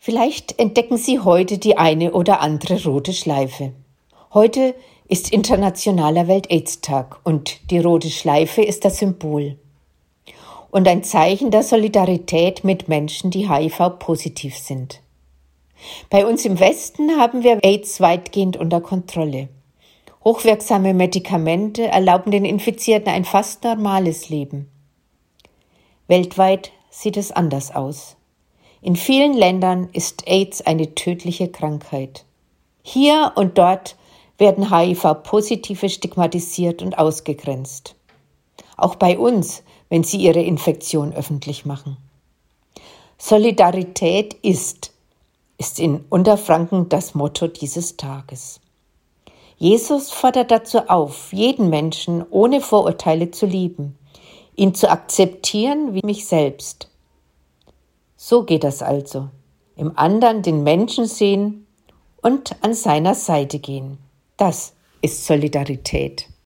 Vielleicht entdecken Sie heute die eine oder andere rote Schleife. Heute ist Internationaler Welt-Aids-Tag und die rote Schleife ist das Symbol und ein Zeichen der Solidarität mit Menschen, die HIV-positiv sind. Bei uns im Westen haben wir AIDS weitgehend unter Kontrolle. Hochwirksame Medikamente erlauben den Infizierten ein fast normales Leben. Weltweit sieht es anders aus. In vielen Ländern ist AIDS eine tödliche Krankheit. Hier und dort werden HIV-Positive stigmatisiert und ausgegrenzt. Auch bei uns, wenn sie ihre Infektion öffentlich machen. Solidarität ist in Unterfranken das Motto dieses Tages. Jesus fordert dazu auf, jeden Menschen ohne Vorurteile zu lieben, ihn zu akzeptieren wie mich selbst. So geht das also. Im anderen den Menschen sehen und an seiner Seite gehen. Das ist Solidarität.